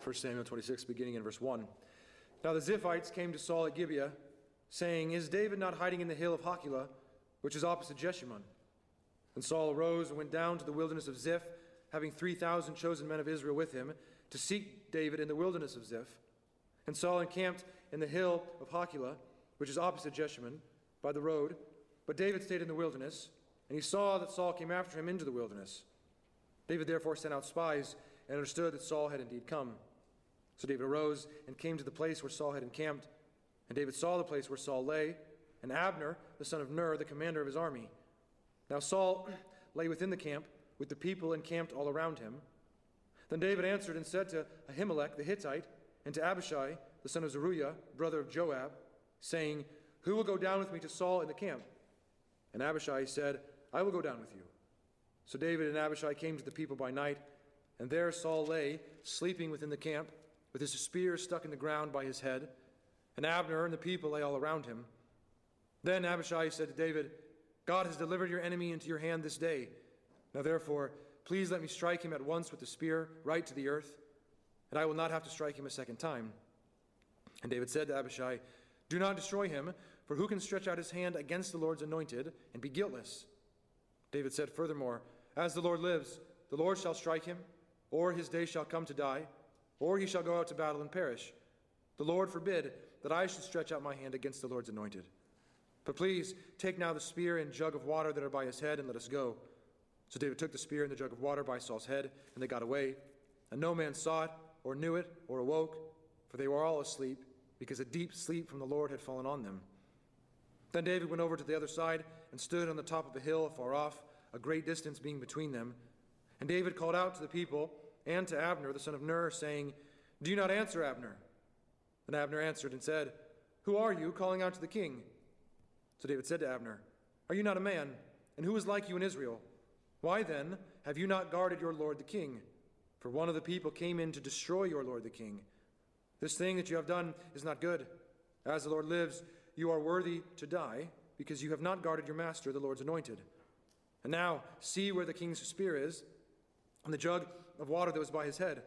1 Samuel 26, beginning in verse 1. Now the Ziphites came to Saul at Gibeah, saying, Is David not hiding in the hill of Hachilah, which is opposite Jeshimon? And Saul arose and went down to the wilderness of Ziph, having 3,000 chosen men of Israel with him, to seek David in the wilderness of Ziph. And Saul encamped in the hill of Hachilah, which is opposite Jeshimon, by the road. But David stayed in the wilderness, and he saw that Saul came after him into the wilderness. David therefore sent out spies, and understood that Saul had indeed come. So David arose and came to the place where Saul had encamped. And David saw the place where Saul lay, and Abner, the son of Ner, the commander of his army. Now Saul lay within the camp, with the people encamped all around him. Then David answered and said to Ahimelech the Hittite, and to Abishai, the son of Zeruiah, brother of Joab, saying, Who will go down with me to Saul in the camp? And Abishai said, I will go down with you. So David and Abishai came to the people by night, and there Saul lay, sleeping within the camp, with his spear stuck in the ground by his head, and Abner and the people lay all around him. Then Abishai said to David, God has delivered your enemy into your hand this day. Now therefore, please let me strike him at once with the spear, right to the earth, and I will not have to strike him a second time. And David said to Abishai, Do not destroy him, for who can stretch out his hand against the Lord's anointed and be guiltless? David said furthermore, As the Lord lives, the Lord shall strike him, or his day shall come to die, or he shall go out to battle and perish. The Lord forbid that I should stretch out my hand against the Lord's anointed. But please take now the spear and jug of water that are by his head, and let us go. So David took the spear and the jug of water by Saul's head, and they got away. And no man saw it, or knew it, or awoke, for they were all asleep, because a deep sleep from the Lord had fallen on them. Then David went over to the other side, and stood on the top of a hill afar off, a great distance being between them. And David called out to the people, and to Abner, the son of Ner, saying, Do you not answer, Abner? Then Abner answered and said, Who are you, calling out to the king? So David said to Abner, Are you not a man? And who is like you in Israel? Why then have you not guarded your lord the king? For one of the people came in to destroy your lord the king. This thing that you have done is not good. As the Lord lives, you are worthy to die, because you have not guarded your master, the Lord's anointed. And now see where the king's spear is, and the jug of water that was by his head.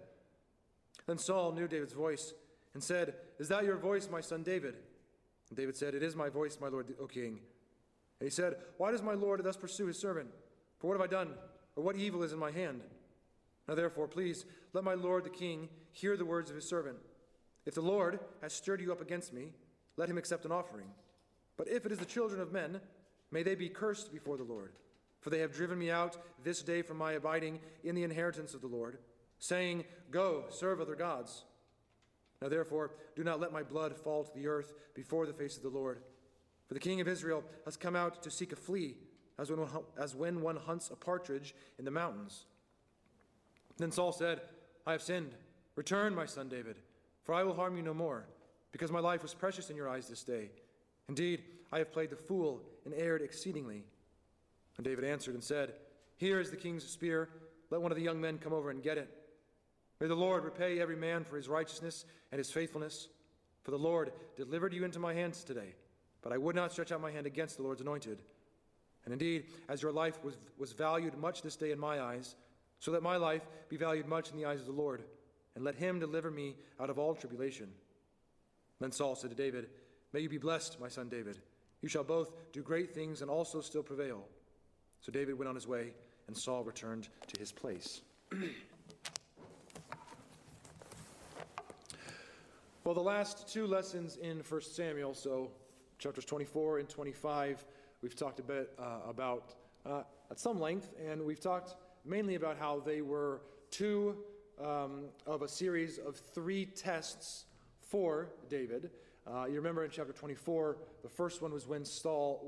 Then Saul knew David's voice, and said, Is that your voice, my son David? And David said, It is my voice, my lord, O king. And he said, Why does my lord thus pursue his servant? For what have I done? Or what evil is in my hand? Now therefore, please, let my lord the king hear the words of his servant. If the Lord has stirred you up against me, let him accept an offering. But if it is the children of men, may they be cursed before the Lord. For they have driven me out this day from my abiding in the inheritance of the Lord, saying, Go, serve other gods. Now therefore, do not let my blood fall to the earth before the face of the Lord. For the king of Israel has come out to seek a flea, as when one hunts a partridge in the mountains. Then Saul said, I have sinned. Return, my son David, for I will harm you no more, because my life was precious in your eyes this day. Indeed, I have played the fool and erred exceedingly. And David answered and said, Here is the king's spear. Let one of the young men come over and get it. May the Lord repay every man for his righteousness and his faithfulness. For the Lord delivered you into my hands today, but I would not stretch out my hand against the Lord's anointed. And indeed, as your life was valued much this day in my eyes, so let my life be valued much in the eyes of the Lord, and let him deliver me out of all tribulation. Then Saul said to David, May you be blessed, my son David. You shall both do great things and also still prevail. So David went on his way, and Saul returned to his place. Well, the last two lessons in 1 Samuel, so chapters 24 and 25, we've talked a bit about at some length, and we've talked mainly about how they were two of a series of three tests for David. You remember in chapter 24, the first one was when Saul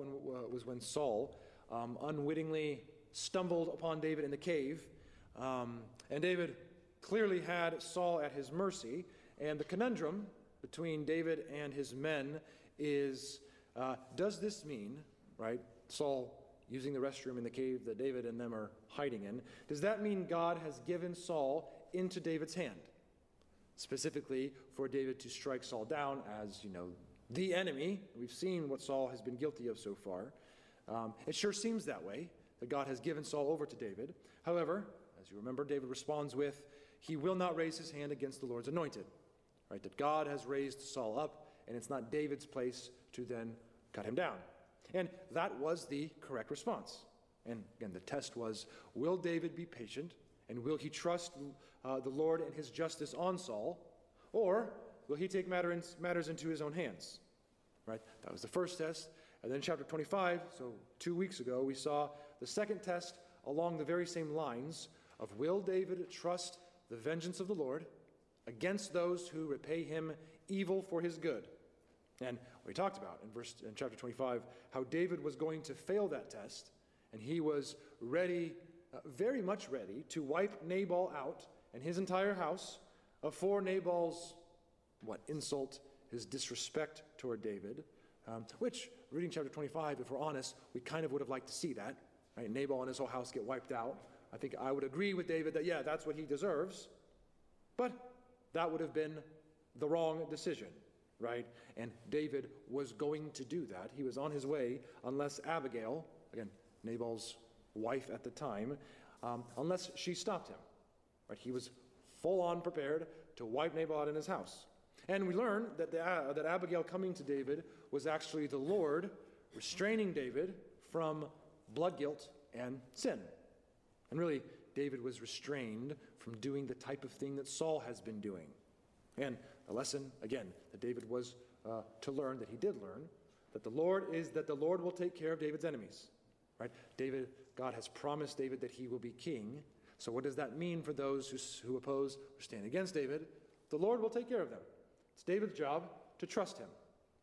unwittingly stumbled upon David in the cave, and David clearly had Saul at his mercy. And the conundrum between David and his men is, does this mean, right, Saul using the restroom in the cave that David and them are hiding in, does that mean God has given Saul into David's hand? Specifically for David to strike Saul down as, the enemy. We've seen what Saul has been guilty of so far. It sure seems that way, that God has given Saul over to David. However, as you remember, David responds with, he will not raise his hand against the Lord's anointed. Right? That God has raised Saul up, and it's not David's place to then cut him down. And that was the correct response. And again, the test was, will David be patient, and will he trust the Lord and his justice on Saul, or will he take matters into his own hands? Right? That was the first test. And then chapter 25, so 2 weeks ago, we saw the second test along the very same lines of, will David trust the vengeance of the Lord against those who repay him evil for his good? And we talked about in chapter 25 how David was going to fail that test, and he was ready, very much ready, to wipe Nabal out and his entire house for Nabal's insult, his disrespect toward David, which, reading chapter 25, if we're honest, we kind of would have liked to see that. Right? Nabal and his whole house get wiped out. I think I would agree with David that, yeah, that's what he deserves. But that would have been the wrong decision, right? And David was going to do that. He was on his way, unless Abigail, again, Nabal's wife at the time, unless she stopped him. Right? He was full on prepared to wipe Nabal out in his house. And we learn that that Abigail coming to David was actually the Lord restraining David from blood guilt and sin. And really, David was restrained from doing the type of thing that Saul has been doing. And the lesson, again, that David was to learn, that he did learn, that the Lord will take care of David's enemies. Right? God has promised David that he will be king. So what does that mean for those who oppose or stand against David? The Lord will take care of them. It's David's job to trust him.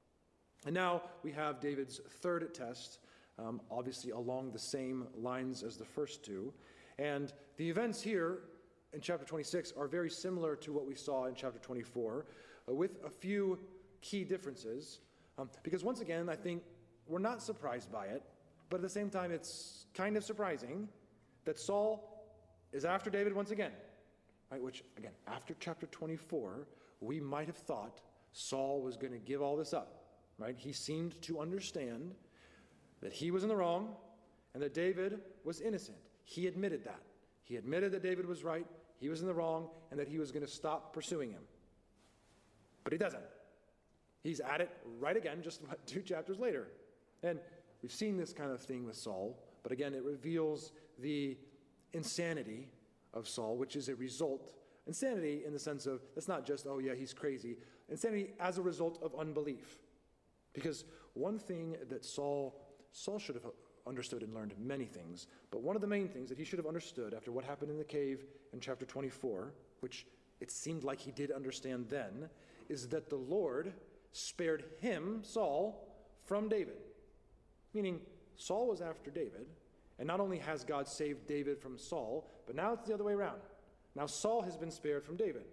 And now we have David's third test, obviously along the same lines as the first two. And the events here in chapter 26 are very similar to what we saw in chapter 24, with a few key differences. Because once again, I think we're not surprised by it, but at the same time, it's kind of surprising that Saul is after David once again. Right? Which, again, after chapter 24, we might have thought Saul was going to give all this up. Right? He seemed to understand that he was in the wrong and that David was innocent. He admitted that. He admitted that David was right, he was in the wrong, and that he was going to stop pursuing him. But he doesn't. He's at it right again, just 2 chapters later. And we've seen this kind of thing with Saul, but again, it reveals the insanity of Saul, which is a result. Insanity in the sense of, it's not just, oh yeah, he's crazy. Insanity as a result of unbelief. Because one thing that Saul should have understood and learned many things, but one of the main things that he should have understood after what happened in the cave in chapter 24, which it seemed like he did understand then, is that the Lord spared him, Saul, from David. Meaning, Saul was after David, and not only has God saved David from Saul, but now it's the other way around. Now Saul has been spared from David.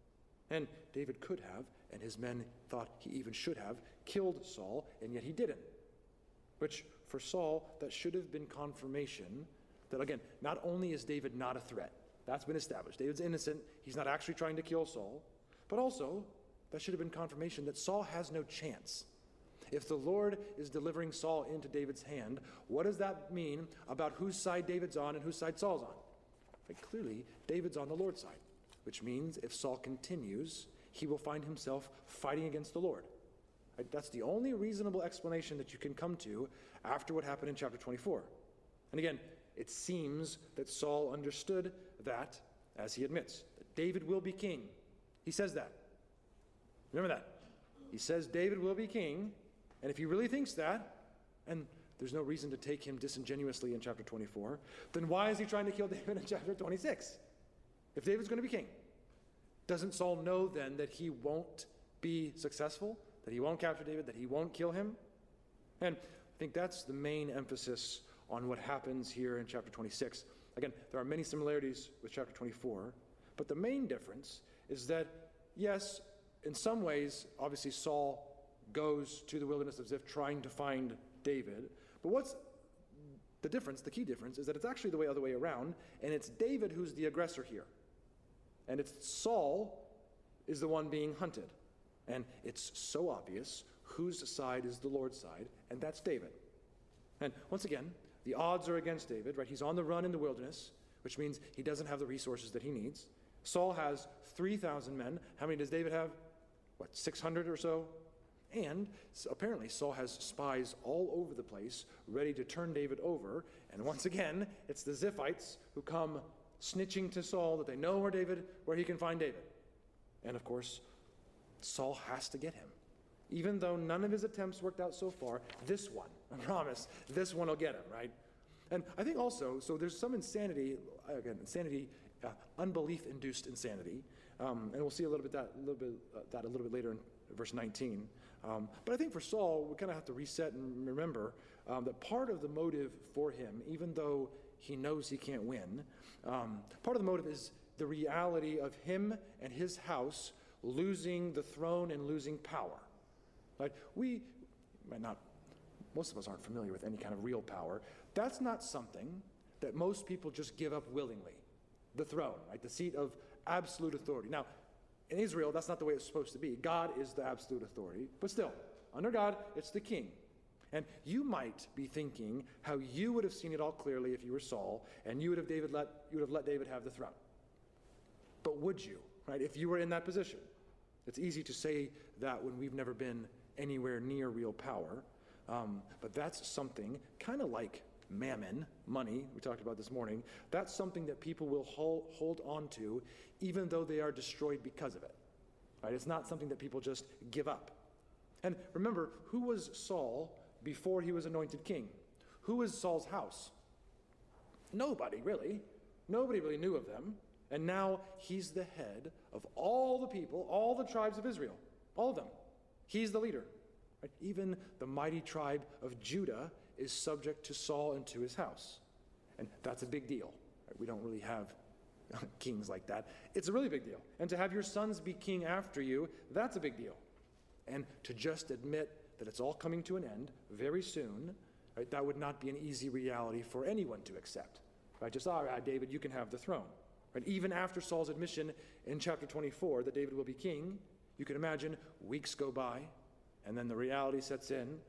And David could have, and his men thought he even should have, killed Saul, and yet he didn't. Which, for Saul, that should have been confirmation that, again, not only is David not a threat, that's been established. David's innocent, he's not actually trying to kill Saul, but also, that should have been confirmation that Saul has no chance. If the Lord is delivering Saul into David's hand, what does that mean about whose side David's on and whose side Saul's on? But clearly, David's on the Lord's side, which means if Saul continues, he will find himself fighting against the Lord. Right? That's the only reasonable explanation that you can come to after what happened in chapter 24. And again, it seems that Saul understood that, as he admits, that David will be king. He says that. Remember that. He says David will be king, and if he really thinks that, and there's no reason to take him disingenuously in chapter 24, then why is he trying to kill David in chapter 26? If David's going to be king, doesn't Saul know then that he won't be successful, that he won't capture David, that he won't kill him? And I think that's the main emphasis on what happens here in chapter 26. Again, there are many similarities with chapter 24, but the main difference is that, yes, in some ways, obviously Saul goes to the wilderness of Ziph trying to find David, but what's the difference, the key difference, is that it's actually the other way around, and it's David who's the aggressor here. And it's Saul is the one being hunted. And it's so obvious whose side is the Lord's side, and that's David. And once again, the odds are against David, right? He's on the run in the wilderness, which means he doesn't have the resources that he needs. Saul has 3,000 men. How many does David have? 600 or so? And apparently Saul has spies all over the place, ready to turn David over. And once again, it's the Ziphites who come snitching to Saul that they know where he can find David. And of course, Saul has to get him. Even though none of his attempts worked out so far, this one, I promise, this one will get him, right? And I think also, so there's some insanity, unbelief-induced insanity, and we'll see a little bit later in verse 19. But I think for Saul, we kind of have to reset and remember that part of the motive for him, even though he knows he can't win, part of the motive is the reality of him and his house losing the throne and losing power. Like we might not, most of us aren't familiar with any kind of real power. That's not something that most people just give up willingly. The throne, right? The seat of absolute authority. Now, in Israel, that's not the way it's supposed to be. God is the absolute authority, but still, under God, it's the king. And you might be thinking how you would have seen it all clearly if you were Saul, and you would have let David have the throne. But would you, right? If you were in that position, it's easy to say that when we've never been anywhere near real power, but that's something kind of like mammon, money, we talked about this morning. That's something that people will hold on to even though they are destroyed because of it. Right? It's not something that people just give up. And remember, who was Saul before he was anointed king? Who was Saul's house? Nobody, really. Nobody really knew of them. And now he's the head of all the people, all the tribes of Israel, all of them. He's the leader. Right? Even the mighty tribe of Judah is subject to Saul and to his house. And that's a big deal. Right? We don't really have kings like that. It's a really big deal. And to have your sons be king after you, that's a big deal. And to just admit that it's all coming to an end very soon, right, that would not be an easy reality for anyone to accept. Right? Just, all right, David, you can have the throne. Right? Even after Saul's admission in chapter 24 that David will be king, you can imagine weeks go by, and then the reality sets in,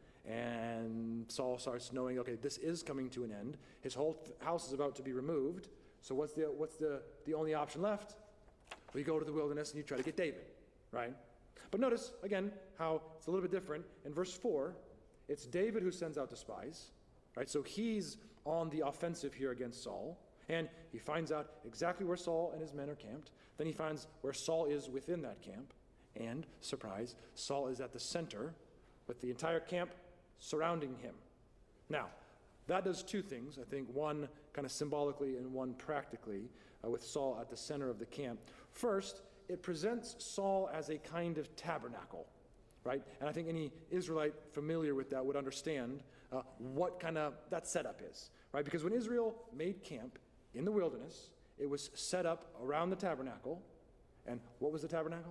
and Saul starts knowing, okay, this is coming to an end. His whole house is about to be removed. So what's the only option left? Well, you go to the wilderness and you try to get David, right? But notice, again, how it's a little bit different. In verse 4, it's David who sends out the spies, right? So he's on the offensive here against Saul, and he finds out exactly where Saul and his men are camped. Then he finds where Saul is within that camp, and, surprise, Saul is at the center with the entire camp surrounding him. Now, that does two things, I think, one kind of symbolically and one practically, with Saul at the center of the camp. First, it presents Saul as a kind of tabernacle, right? And I think any Israelite familiar with that would understand what kind of that setup is, right? Because when Israel made camp in the wilderness, it was set up around the tabernacle. And what was the tabernacle?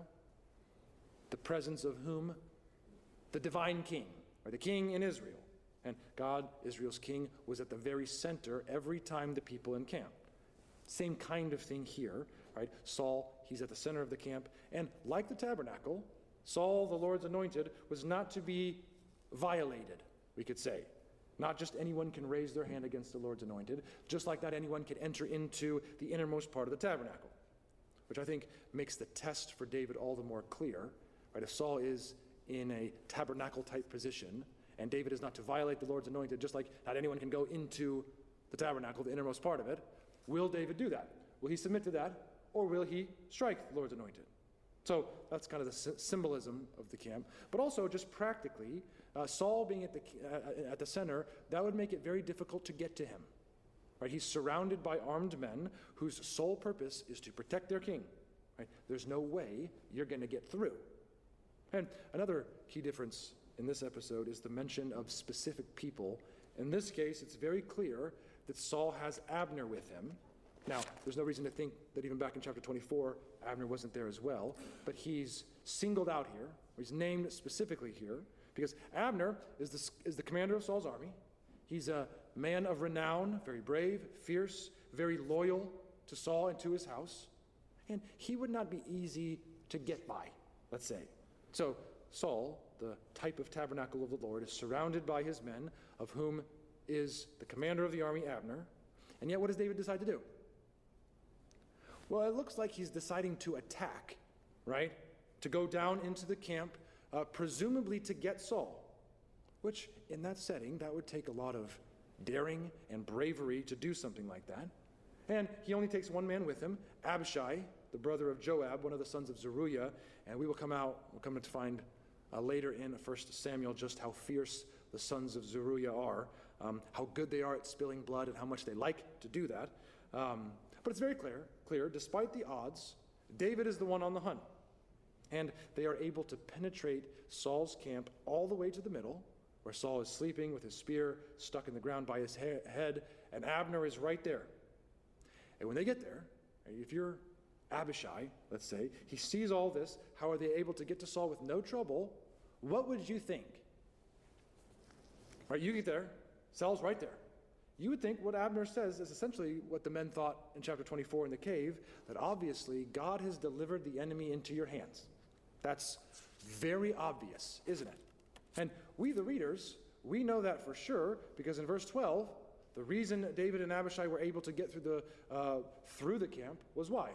The presence of whom? The divine king, or the king in Israel. And God, Israel's king, was at the very center every time the people encamped. Same kind of thing here, right? Saul, he's at the center of the camp. And like the tabernacle, Saul, the Lord's anointed, was not to be violated, we could say. Not just anyone can raise their hand against the Lord's anointed. Just like that, anyone can enter into the innermost part of the tabernacle, which I think makes the test for David all the more clear. Right? If Saul is in a tabernacle-type position, and David is not to violate the Lord's anointed, just like not anyone can go into the tabernacle, the innermost part of it, will David do that? Will he submit to that, or will he strike the Lord's anointed? So that's kind of the symbolism of the camp. But also, just practically, Saul being at the center, that would make it very difficult to get to him. Right? He's surrounded by armed men whose sole purpose is to protect their king. Right? There's no way you're going to get through. And another key difference in this episode is the mention of specific people. In this case, it's very clear that Saul has Abner with him. Now, there's no reason to think that even back in chapter 24, Abner wasn't there as well, but he's singled out here, or he's named specifically here, because Abner is the commander of Saul's army. He's a man of renown, very brave, fierce, very loyal to Saul and to his house, and he would not be easy to get by, let's say. So Saul, the type of tabernacle of the Lord, is surrounded by his men, of whom is the commander of the army, Abner. And yet what does David decide to do? Well, it looks like he's deciding to attack, right? To go down into the camp, presumably to get Saul, which in that setting, that would take a lot of daring and bravery to do something like that. And he only takes one man with him, Abishai, the brother of Joab, one of the sons of Zeruiah, and we'll come to find later in 1 Samuel just how fierce the sons of Zeruiah are, how good they are at spilling blood and how much they like to do that. But it's very clear, despite the odds, David is the one on the hunt. And they are able to penetrate Saul's camp all the way to the middle, where Saul is sleeping with his spear stuck in the ground by his head, and Abner is right there. And when they get there, if you're Abishai, let's say, he sees all this, how are they able to get to Saul with no trouble? What would you think? Right, you get there, Saul's right there. You would think what Abner says is essentially what the men thought in chapter 24 in the cave, that obviously God has delivered the enemy into your hands. That's very obvious, isn't it? And we, the readers, we know that for sure, because in verse 12, the reason David and Abishai were able to get through the camp was why?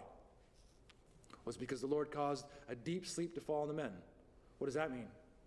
Was because the Lord caused a deep sleep to fall on the men. What does that mean?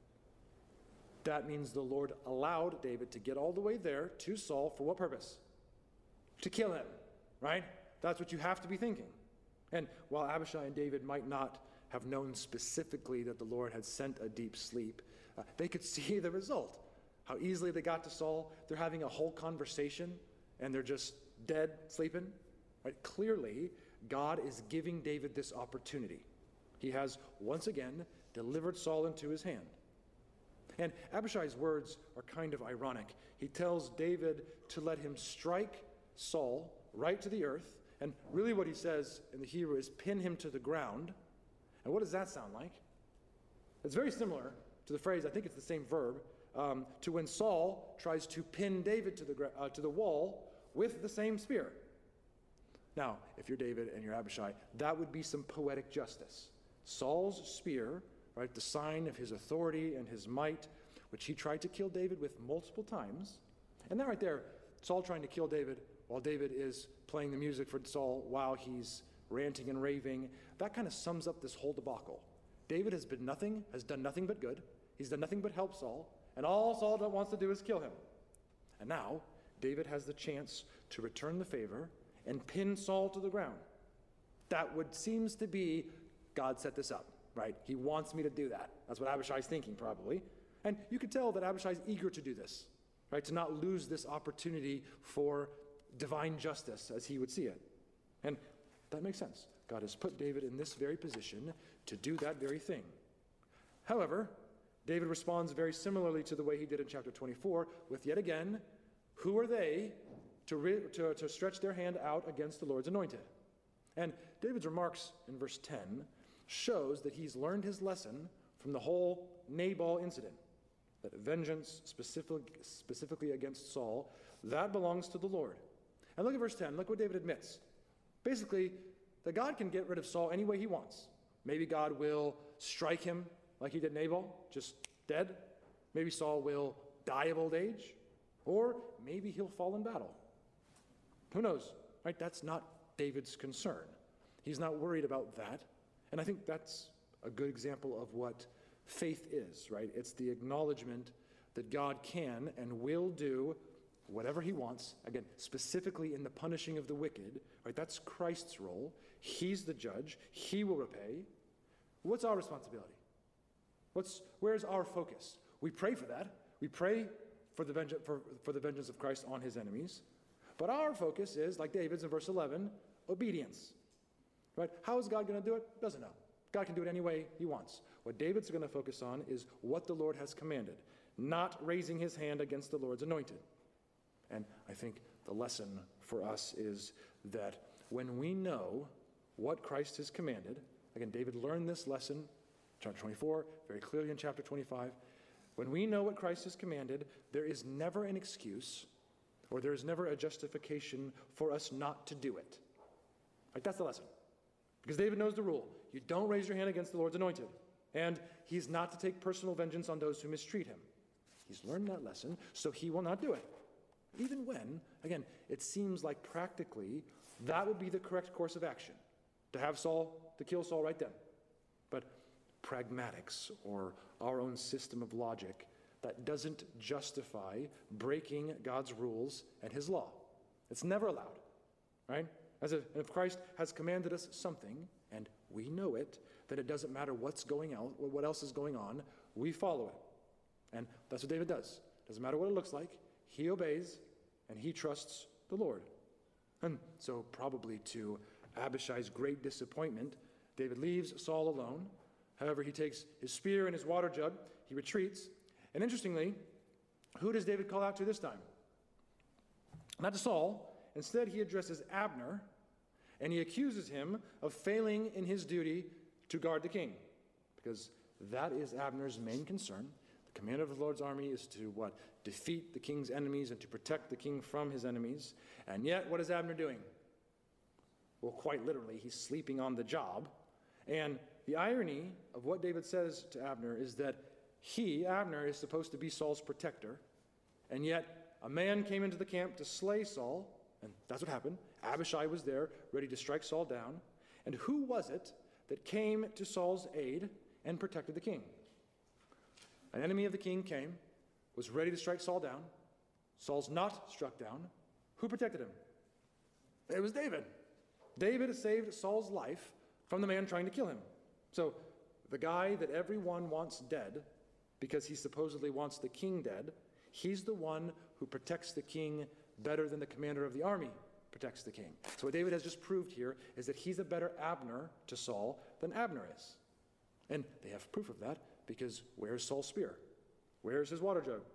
That means the Lord allowed David to get all the way there to Saul for what purpose? To kill him, right? That's what you have to be thinking. And while Abishai and David might not have known specifically that the Lord had sent a deep sleep, they could see the result. How easily they got to Saul. They're having a whole conversation and they're just dead, sleeping. Right? Clearly, God is giving David this opportunity. He has once again delivered Saul into his hand. And Abishai's words are kind of ironic. He tells David to let him strike Saul right to the earth. And really what he says in the Hebrew is pin him to the ground. And what does that sound like? It's very similar to the phrase, I think it's the same verb, to when Saul tries to pin David to the wall with the same spear. Now, if you're David and you're Abishai, that would be some poetic justice. Saul's spear, right, the sign of his authority and his might, which he tried to kill David with multiple times. And that right there, Saul trying to kill David while David is playing the music for Saul while he's ranting and raving, that kind of sums up this whole debacle. David has done nothing but good. He's done nothing but help Saul, and all Saul wants to do is kill him. And now, David has the chance to return the favor and pin Saul to the ground. That seems to be, God set this up, right? He wants me to do that. That's what Abishai's thinking, probably. And you can tell that Abishai's eager to do this, right? To not lose this opportunity for divine justice, as he would see it. And that makes sense. God has put David in this very position to do that very thing. However, David responds very similarly to the way he did in chapter 24, with yet again, who are they to stretch their hand out against the Lord's anointed? And David's remarks in verse 10 shows that he's learned his lesson from the whole Nabal incident, that vengeance specifically against Saul, that belongs to the Lord. And look at verse 10. Look what David admits. Basically, that God can get rid of Saul any way he wants. Maybe God will strike him like he did Nabal, just dead. Maybe Saul will die of old age. Or maybe he'll fall in battle. Who knows, right? That's not David's concern. He's not worried about that. And I think that's a good example of what faith is, right? It's the acknowledgement that God can and will do whatever he wants, again, specifically in the punishing of the wicked, right? That's Christ's role. He's the judge. He will repay. What's our responsibility? Where's our focus? We pray for that. We pray for the vengeance of Christ on his enemies. But our focus is, like David's in verse 11, obedience. Right? How is God going to do it? Doesn't know. God can do it any way he wants. What David's going to focus on is what the Lord has commanded, not raising his hand against the Lord's anointed. And I think the lesson for us is that when we know what Christ has commanded, again, David learned this lesson, chapter 24, very clearly in chapter 25. When we know what Christ has commanded, there is never an excuse or there is never a justification for us not to do it. Right? That's the lesson. Because David knows the rule. You don't raise your hand against the Lord's anointed. And he's not to take personal vengeance on those who mistreat him. He's learned that lesson, so he will not do it. Even when, again, it seems like practically that would be the correct course of action. to kill Saul right then. But pragmatics, or our own system of logic, that doesn't justify breaking God's rules and his law. It's never allowed, right? If Christ has commanded us something, and we know it, then it doesn't matter what else is going on, we follow it. And that's what David does. Doesn't matter what it looks like, he obeys, and he trusts the Lord. And so probably to Abishai's great disappointment, David leaves Saul alone. However, he takes his spear and his water jug, he retreats. And interestingly, who does David call out to this time? Not to Saul. Instead, he addresses Abner, and he accuses him of failing in his duty to guard the king. Because that is Abner's main concern. The commander of the Lord's army is to what? Defeat the king's enemies and to protect the king from his enemies. And yet, what is Abner doing? Well, quite literally, he's sleeping on the job. And the irony of what David says to Abner is that Abner, is supposed to be Saul's protector, and yet a man came into the camp to slay Saul, and that's what happened. Abishai was there, ready to strike Saul down. And who was it that came to Saul's aid and protected the king? An enemy of the king came, was ready to strike Saul down. Saul's not struck down. Who protected him? It was David. David saved Saul's life from the man trying to kill him. So the guy that everyone wants dead, because he supposedly wants the king dead, he's the one who protects the king better than the commander of the army protects the king. So what David has just proved here is that he's a better Abner to Saul than Abner is. And they have proof of that because where's Saul's spear? Where's his water jug?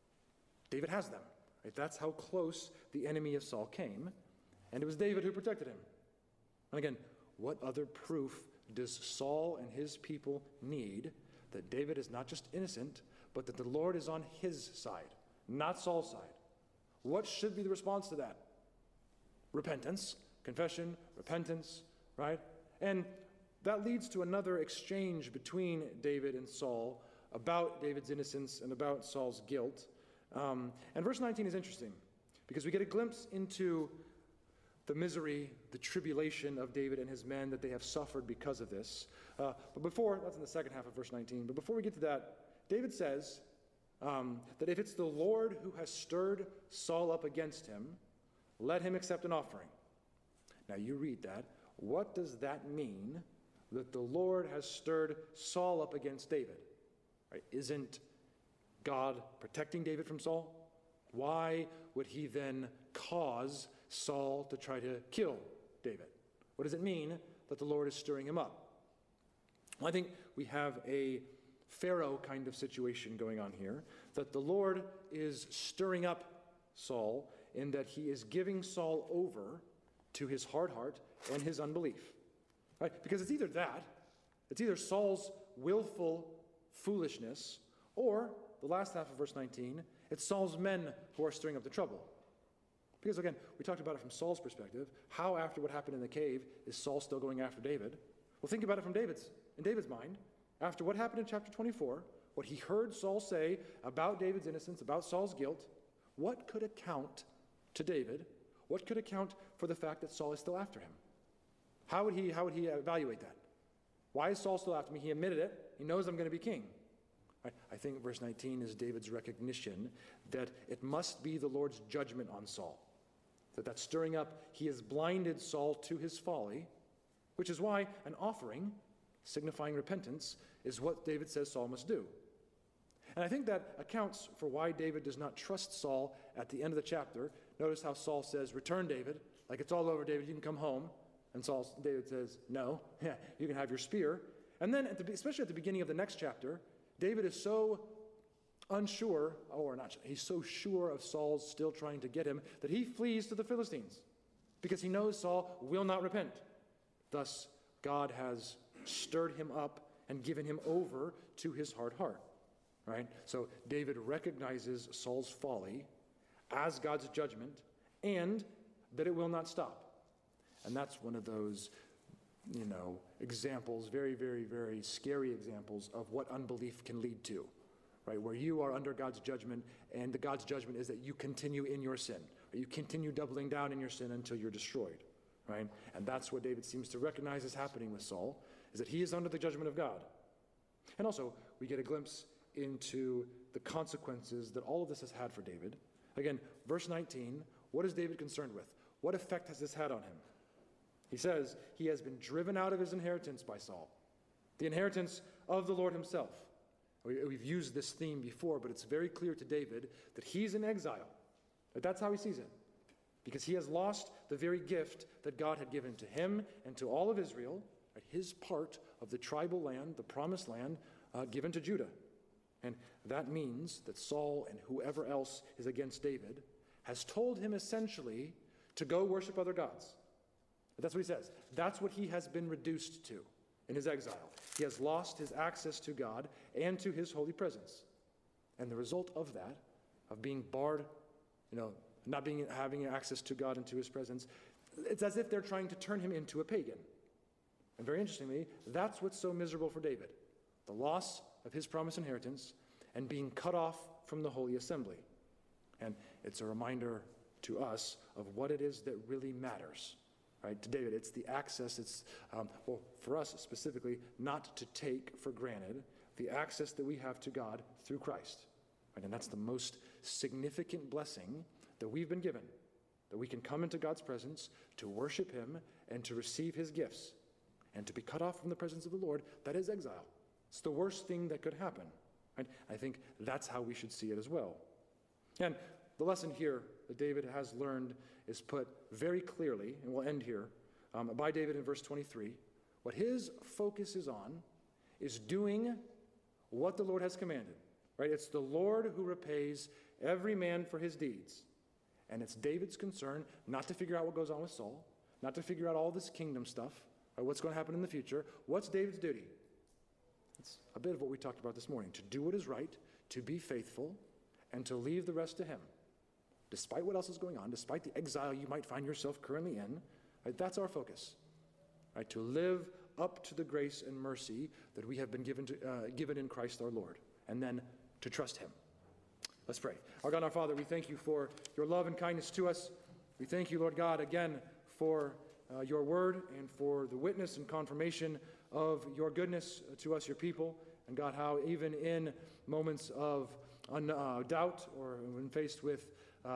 David has them. Right? That's how close the enemy of Saul came. And it was David who protected him. And again, what other proof does Saul and his people need that David is not just innocent, but that the Lord is on his side, not Saul's side? What should be the response to that? Repentance, confession, repentance, right? And that leads to another exchange between David and Saul about David's innocence and about Saul's guilt. And verse 19 is interesting because we get a glimpse into the misery, the tribulation of David and his men that they have suffered because of this. But before, that's in the second half of verse 19, but before we get to that, David says that if it's the Lord who has stirred Saul up against him, let him accept an offering. Now you read that. What does that mean, that the Lord has stirred Saul up against David? Right? Isn't God protecting David from Saul? Why would he then cause Saul to try to kill David? What does it mean that the Lord is stirring him up? Well, I think we have a Pharaoh kind of situation going on here, that the Lord is stirring up Saul in that he is giving Saul over to his hard heart and his unbelief. Right? Because it's either Saul's willful foolishness, or the last half of verse 19, it's Saul's men who are stirring up the trouble. Because again, we talked about it from Saul's perspective. How, after what happened in the cave, is Saul still going after David? Well, think about it from in David's mind. After what happened in chapter 24, what he heard Saul say about David's innocence, about Saul's guilt, what could account to David? What could account for the fact that Saul is still after him? How would he evaluate that? Why is Saul still after me? He admitted it. He knows I'm going to be king. I think verse 19 is David's recognition that it must be the Lord's judgment on Saul. That stirring up, he has blinded Saul to his folly, which is why an offering, signifying repentance, is what David says Saul must do. And I think that accounts for why David does not trust Saul at the end of the chapter. Notice how Saul says, "Return, David. Like, it's all over, David. You can come home." And David says, "No, you can have your spear." And then, especially at the beginning of the next chapter, David is so unsure, he's so sure of Saul's still trying to get him, that he flees to the Philistines because he knows Saul will not repent. Thus, God has stirred him up and given him over to his hard heart. Right? So David recognizes Saul's folly as God's judgment and that it will not stop. And that's one of those, examples, very, very, very scary examples of what unbelief can lead to, right? Where you are under God's judgment, and God's judgment is that you continue in your sin, or you continue doubling down in your sin until you're destroyed, right? And that's what David seems to recognize is happening with Saul, is that he is under the judgment of God. And also, we get a glimpse into the consequences that all of this has had for David. Again, verse 19, what is David concerned with? What effect has this had on him? He says he has been driven out of his inheritance by Saul, the inheritance of the Lord himself. We've used this theme before, but it's very clear to David that he's in exile. That's how he sees it, because he has lost the very gift that God had given to him and to all of Israel, his part of the tribal land, the promised land, given to Judah. And that means that Saul and whoever else is against David has told him essentially to go worship other gods. That's what he says. That's what he has been reduced to in his exile. He has lost his access to God and to his holy presence. And the result of that, of being barred, not having access to God and to his presence, it's as if they're trying to turn him into a pagan. And very interestingly, that's what's so miserable for David. The loss of his promised inheritance and being cut off from the holy assembly. And it's a reminder to us of what it is that really matters. Right? To David, it's the access, it's, for us specifically, not to take for granted the access that we have to God through Christ. Right? And that's the most significant blessing that we've been given, that we can come into God's presence to worship him and to receive his gifts. And to be cut off from the presence of the Lord, that is exile. It's the worst thing that could happen. Right? I think that's how we should see it as well. And the lesson here that David has learned is put very clearly, and we'll end here, by David in verse 23. What his focus is on is doing what the Lord has commanded. Right? It's the Lord who repays every man for his deeds. And it's David's concern not to figure out what goes on with Saul, not to figure out all this kingdom stuff, or what's going to happen in the future. What's David's duty? It's a bit of what we talked about this morning. To do what is right, to be faithful, and to leave the rest to him. Despite what else is going on, despite the exile you might find yourself currently in, right, that's our focus. Right, to live up to the grace and mercy that we have been given in Christ our Lord, and then to trust him. Let's pray. Our God and our Father, we thank you for your love and kindness to us. We thank you, Lord God, again for your word and for the witness and confirmation of your goodness to us, your people. And God, how even in moments of doubt or when faced with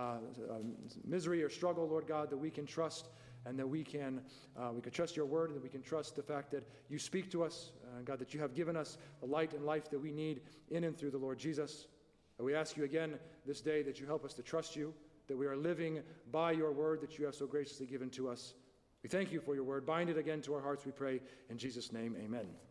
misery or struggle, Lord God, that we can trust and that we can trust your word, and that we can trust the fact that you speak to us, God, that you have given us the light and life that we need in and through the Lord Jesus. And we ask you again this day that you help us to trust you, that we are living by your word that you have so graciously given to us. We thank you for your word. Bind it again to our hearts, we pray. In Jesus' name, amen.